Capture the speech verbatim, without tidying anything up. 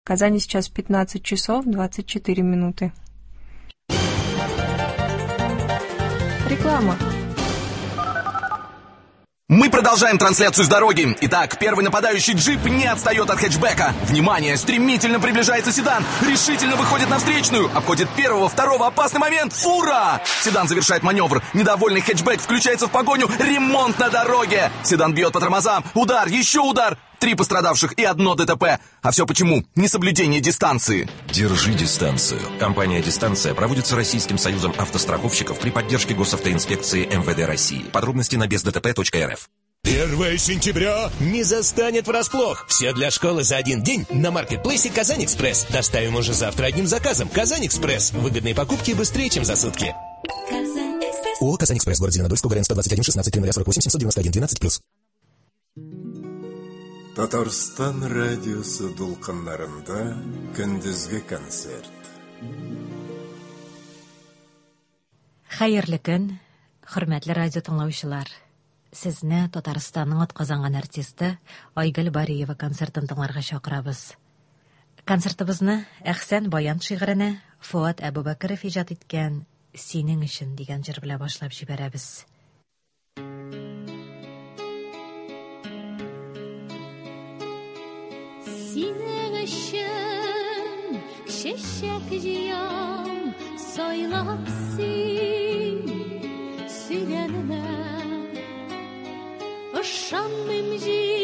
В Казани сейчас пятнадцать часов двадцать четыре минуты. Реклама. Мы продолжаем трансляцию с дороги. Итак, первый нападающий джип не отстает от хэтчбека. Внимание, стремительно приближается седан. Решительно выходит на встречную. Обходит первого, второго, опасный момент. Фура! Седан завершает маневр. Недовольный хэтчбек включается в погоню. Ремонт на дороге. Седан бьет по тормозам. Удар, еще удар. Три пострадавших и одно ДТП. А все почему? Несоблюдение дистанции. Держи дистанцию. Компания «Дистанция» проводится Российским союзом автостраховщиков при поддержке госавтоинспекции эм вэ дэ России. Подробности на без дэ тэ пэ точка эр эф. первое сентября не застанет врасплох. Все для школы за один день на маркетплейсе «Казань-Экспресс». Доставим уже завтра одним заказом. «Казань-Экспресс». Выгодные покупки быстрее, чем за сутки. ООО «Казань-Экспресс», город Зеленодольск, ГРН сто двадцать один шестнадцать три ноль сорок восемь семьсот девяносто один двенадцать плюс. Татарстан радиосы дулкыннарында көндүзгү концерт. Хайырлы көн, хөрмәтле радио тыңлаучылар. Сезне Татарстанның атказанган артисты Айгөл Бариева концертын тыңларга чакырабыз. Концертыбызны Әхсән Баян шигыренә Фуат Әбүбәкеров иҗат иткән «Синең өчен» дигән җыр белән башлап җибәрәбез. Синең өчен чәчәк җыям, сайлап син сөйләнмә. Ышанмыйм җир